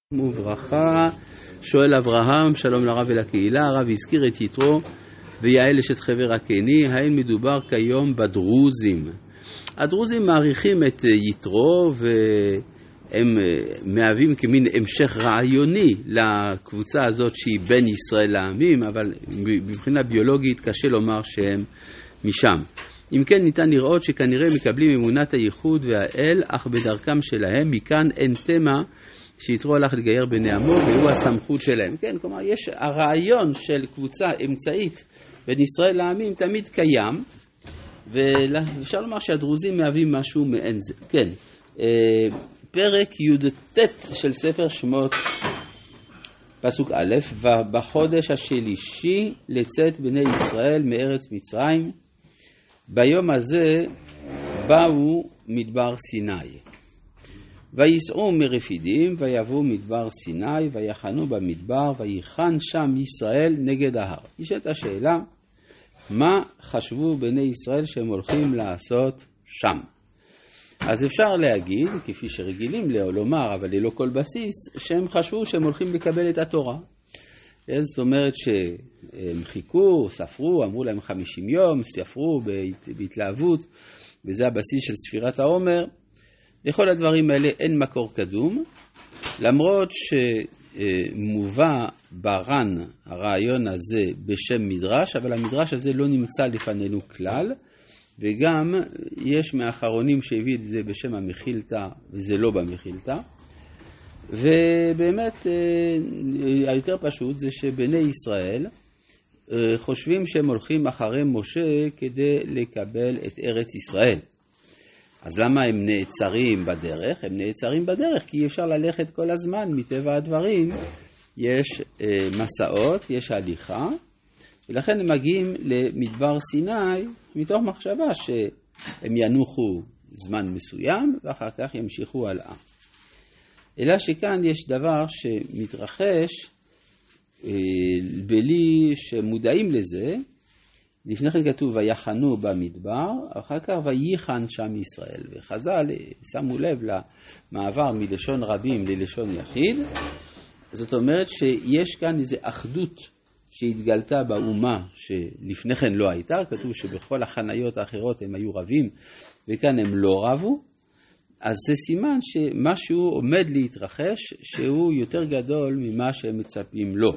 וברכה. שואל אברהם, שלום לרב ולקהילה. הרב הזכיר את יתרו ויעל אשת חבר הקני. האם מדובר כיום בדרוזים? הדרוזים מעריכים את יתרו והם מהווים כמין המשך רעיוני לקבוצה הזאת שהיא בין ישראל לעמים, אבל מבחינה ביולוגית קשה לומר שהם משם. אם כן ניתן לראות שכנראה מקבלים אמונת הייחוד והאל, אך בדרכם שלהם מכאן אין תמה שיתרו הלך לגייר בני עמו והוא הסמכות שלהם. כן, כלומר יש הרעיון של קבוצה אמצעית בין ישראל לעמים תמיד קיים, ואפשר לומר שהדרוזים מהווים משהו מעין זה. כן, פרק י"ט של ספר שמות, פסוק א', ובחודש השלישי לצאת בני ישראל מארץ מצרים, ביום הזה באו מדבר סיני. ויסעו מרפידים ויבואו מדבר סיני ויחנו במדבר ויחן שם ישראל נגד ההר. ישאלת השאלה, מה חשבו בני ישראל שהם הולכים לעשות שם? אז אפשר להגיד, כפי שרגילים לומר, אבל ללא כל בסיס, שהם חשבו שהם הולכים לקבל את התורה. זאת אומרת שהם חיכו, ספרו, אמרו להם 50 יום, ספרו בהתלהבות, וזה הבסיס של ספירת העומר. לכל הדברים האלה אין מקור קדום, למרות שמובא ברן הרעיון הזה בשם מדרש, אבל המדרש הזה לא נמצא לפנינו כלל, וגם יש מאחרונים שהביא את זה בשם המחילתא, וזה לא במחילתא. ובאמת היותר פשוט זה שבני ישראל חושבים שהם הולכים אחרי משה כדי לקבל את ארץ ישראל. אז למה הם נעצרים בדרך? הם נעצרים בדרך כי אי אפשר ללכת כל הזמן, מטבע הדברים יש מסעות, יש הליכה, ולכן הם מגיעים למדבר סיני מתוך מחשבה שהם ינוחו זמן מסוים ואחר כך ימשיכו הלאה. אלא שכאן יש דבר שמתרחש בלי שמודעים לזה. לפני כן כתוב ויחנו במדבר, אחר כך ויחן שם ישראל. וחז"ל שמו לב למעבר מלשון רבים ללשון יחיד. זאת אומרת שיש כאן איזו אחדות שהתגלתה באומה שלפני כן לא הייתה. כתוב שבכל החניות האחרות הם היו רבים וכאן הם לא רבו. אז זה סימן שמשהו עומד להתרחש שהוא יותר גדול ממה שהם מצפים לו.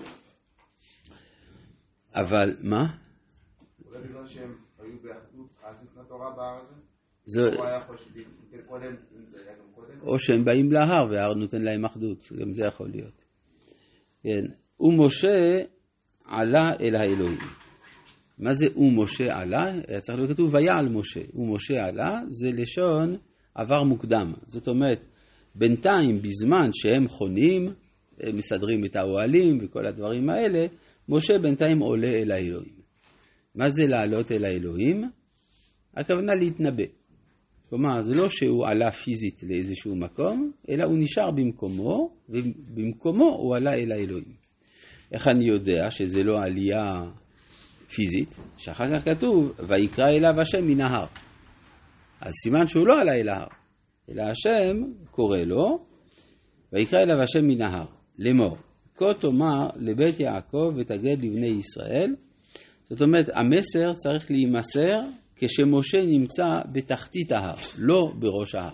אבל מה? אולי בגלל שהם היו באחדות, אז ניתנה תורה בהר הזה? זה... או היה יכול שתיתן קודם, זה היה גם קודם? או שהם באים להר וההר נותן להם אחדות, גם זה יכול להיות. כן. ומשה עלה אל האלוהים. מה זה ומשה עלה? היה צריך להיות כתוב ויעל משה. ומשה עלה זה לשון עבר מוקדם. זאת אומרת, בינתיים בזמן שהם חונים, הם מסדרים את האוהלים וכל הדברים האלה, משה בינתיים עולה אל האלוהים. מה זה לעלות אל האלוהים? הכוונה להתנבא. כלומר, זה לא שהוא עלה פיזית לאיזשהו מקום, אלא הוא נשאר במקומו, ובמקומו הוא עלה אל האלוהים. איך אני יודע שזה לא עלייה פיזית? שאחר כך כתוב, ויקרא אליו השם מן ההר. אז סימן שהוא לא עלה אל ההר, אלא השם קורא לו, ויקרא אליו השם מן ההר, לאמור, כה תאמר לבית יעקב ותגד לבני ישראל. זאת אומרת, המסר צריך להימסר כשמשה נמצא בתחתית ההר, לא בראש ההר.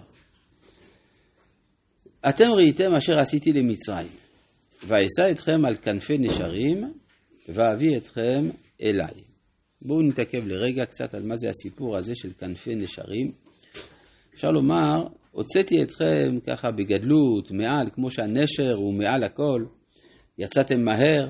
אתם ראיתם אשר עשיתי למצרים, ואשא אתכם על כנפי נשרים, ואביא אתכם אליי. בואו נתעכב לרגע קצת על מה זה הסיפור הזה של כנפי נשרים. אפשר לומר, הוצאתי אתכם ככה בגדלות, מעל, כמו שהנשר הוא מעל הכל, יצאתם מהר.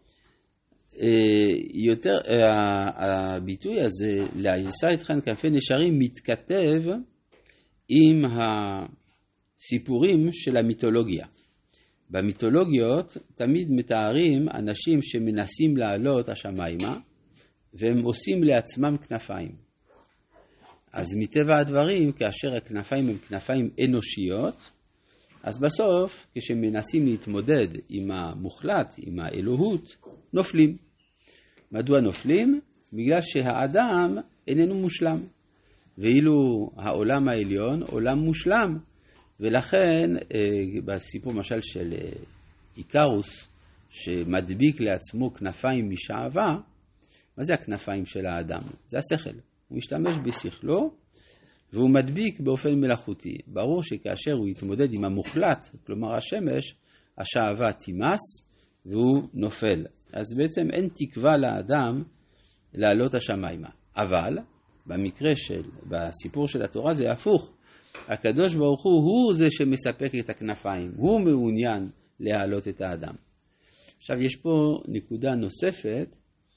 יותר, הביטוי הזה, להישא אתכם כנפי נשרים, מתכתב עם הסיפורים של המיתולוגיה. במיתולוגיות תמיד מתארים אנשים שמנסים לעלות השמיימה, והם עושים לעצמם כנפיים. אז מטבע הדברים, כאשר הכנפיים הם כנפיים אנושיות, אז בסוף, כשמנסים להתמודד עם המוחלט, עם האלוהות, נופלים. מדוע נופלים? בגלל שהאדם איננו מושלם. ואילו העולם העליון, עולם מושלם, ולכן בסיפור משל של איקרוס, שמדביק לעצמו כנפיים משעבה, מה זה הכנפיים של האדם? זה השכל. הוא משתמש בשכלו, והוא מדביק באופן מלאכותי. ברור שכאשר הוא יתמודד עם המוחלט, כלומר השמש, השעבה תימס, והוא נופל. אז בעצם אין תקווה לאדם לעלות השמיימה. אבל, בסיפור של התורה זה הפוך. הקדוש ברוך הוא זה שמספק את הכנפיים. הוא מעוניין להעלות את האדם. עכשיו יש פה נקודה נוספת,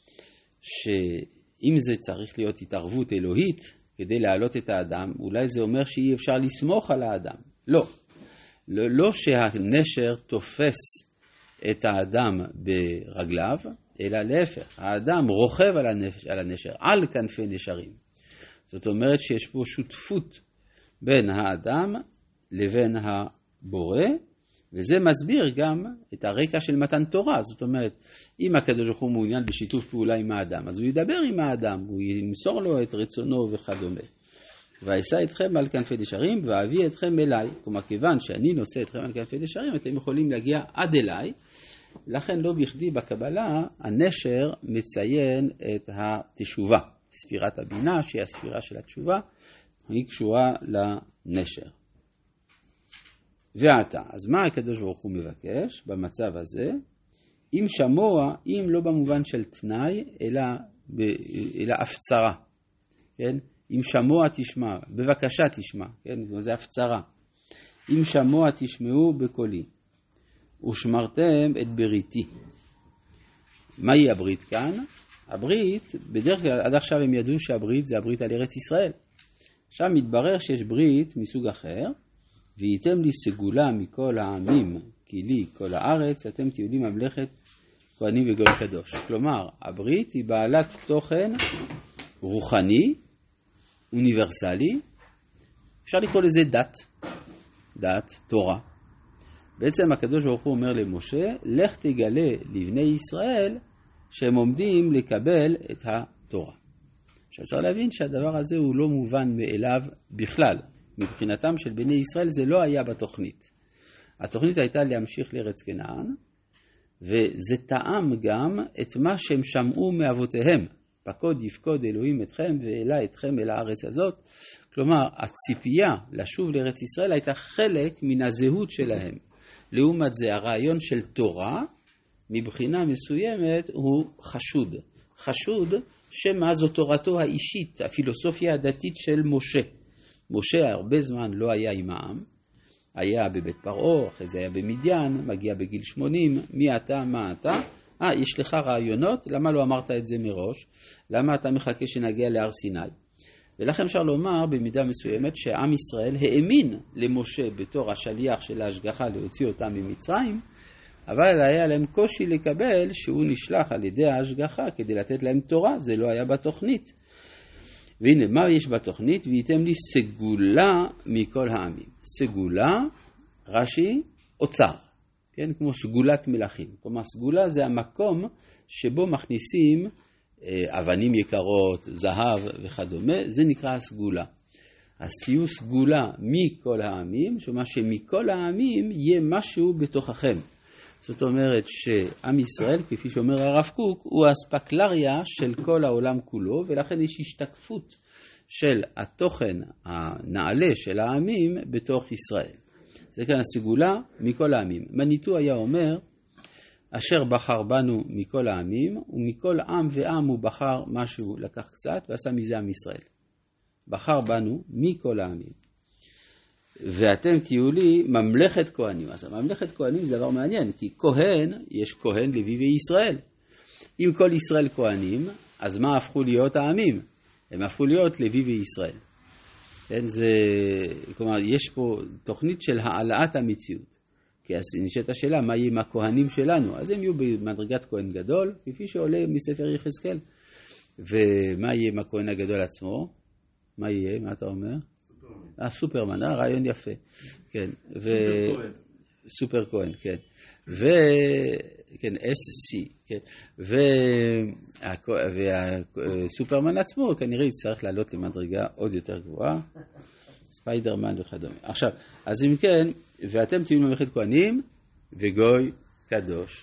שאם זה צריך להיות התערבות אלוהית כדי להעלות את האדם, אולי זה אומר שאי אפשר לסמוך על האדם. לא שהנשר תופס את האדם ברגליו, אלא להפך, האדם רוכב על הנשר, על כנפי נשרים. זאת אומרת שיש פה שותפות בין האדם לבין הבורא, וזה מסביר גם את הרקע של מתן תורה. זאת אומרת, אם הקדוש ברוך הוא מעוניין בשיתוף פעולה עם האדם, אז הוא ידבר עם האדם, הוא ימסור לו את רצונו וכדומה. ואשא אתכם על כנפי נשרים ואביא אתכם אליי. כלומר, כיוון שאני נושא אתכם על כנפי נשרים, אתם יכולים להגיע עד אליי. לכן לא בכדי בקבלה הנשר מציין את התשובה. ספירת הבינה, שהיא הספירה של התשובה, היא קשורה לנשר. ועתה, אז מה הקדוש ברוך הוא מבקש במצב הזה? אם שמוע, אם לא במובן של תנאי, אלא הפצרה. כן? אם שמוע תשמע, בבקשה תשמע, כן? זה הפצרה. אם שמוע תשמעו בקולי, ושמרתם את בריתי. מהי הברית כאן? הברית, בדרך כלל עד עכשיו הם ידעו שהברית זה הברית על ארץ ישראל. עכשיו מתברר שיש ברית מסוג אחר, וייתם לי סגולה מכל העמים, כי לי כל הארץ, אתם תהיו לי ממלכת כהנים וגוי קדוש. כלומר, הברית היא בעלת תוכן רוחני, אוניברסלי, אפשר לקרוא לזה דת, תורה. בעצם הקדוש ברוך הוא אומר למשה, לך תגלה לבני ישראל שהם עומדים לקבל את התורה. עכשיו צריך להבין שהדבר הזה הוא לא מובן מאליו בכלל. מבחינתם של בני ישראל זה לא היה בתוכנית. התוכנית הייתה להמשיך לארץ כנען, וזה טעם גם את מה שהם שמעו מאבותיהם. פקוד יפקוד אלוהים אתכם ואלה אתכם אל הארץ הזאת. כלומר, הציפייה לשוב לארץ ישראל הייתה חלק מן הזהות שלהם. לעומת זה, הרעיון של תורה, מבחינה מסוימת, הוא חשוד. חשוד שמה זו תורתו האישית, הפילוסופיה הדתית של משה. משה הרבה זמן לא היה עם העם, היה בבית פרעה, אחרי זה היה במדיין, מגיע בגיל 80, מי אתה, מה אתה? יש לך רעיונות, למה לא אמרת את זה מראש? למה אתה מחכה שנגיע להר סיני? ולכן אפשר לומר במידה מסוימת שעם ישראל האמין למשה בתור השליח של ההשגחה להוציא אותם ממצרים, אבל היה להם קושי לקבל שהוא נשלח על ידי ההשגחה כדי לתת להם תורה, זה לא היה בתוכנית. והנה, מה יש בתוכנית? וייתם לי סגולה מכל העמים. סגולה, רש"י, אוצר. כן? כמו סגולת מלכים. כלומר, סגולה זה המקום שבו מכניסים אבנים יקרות, זהב וכדומה. זה נקרא סגולה. אז תהיו סגולה מכל העמים, שמה שמכל העמים יהיה משהו בתוככם. זאת אומרת שעם ישראל, כפי שאומר הרב קוק, הוא האספקלריה של כל העולם כולו, ולכן יש השתקפות של התוכן הנעלה של העמים בתוך ישראל. זה כאן הסגולה מכל העמים. מניטו היה אומר, אשר בחר בנו מכל העמים, ומכל עם ועם הוא בחר משהו, לקח קצת, ועשה מזה עם ישראל. בחר בנו מכל העמים. ואתם תהיו לי ממלכת כהנים. אז ממלכת כהנים זה דבר מעניין, כי כהן, יש כהן לוי וישראל. אם כל ישראל כהנים, אז מה הפכו להיות העמים? הם הפכו להיות לוי וישראל. כן, כלומר, יש פה תוכנית של העלאת המציאות. כי אז נשאלת השאלה, מה יהיה עם הכהנים שלנו? אז הם יהיו במדרגת כהן גדול, כפי שעולה מספר יחזקאל. ומה יהיה עם הכהן הגדול עצמו? מה יהיה? מה אתה אומר? סופרמן, רעיון יפה. כן. סופר כהן, כן. כן, SC, כן. והסופרמן עצמו כנראה יצטרך לעלות למדרגה עוד יותר גבוהה. ספיידרמן וכדומה. עכשיו, אז אם כן, ואתם תהיו ממלכת כהנים וגוי קדוש.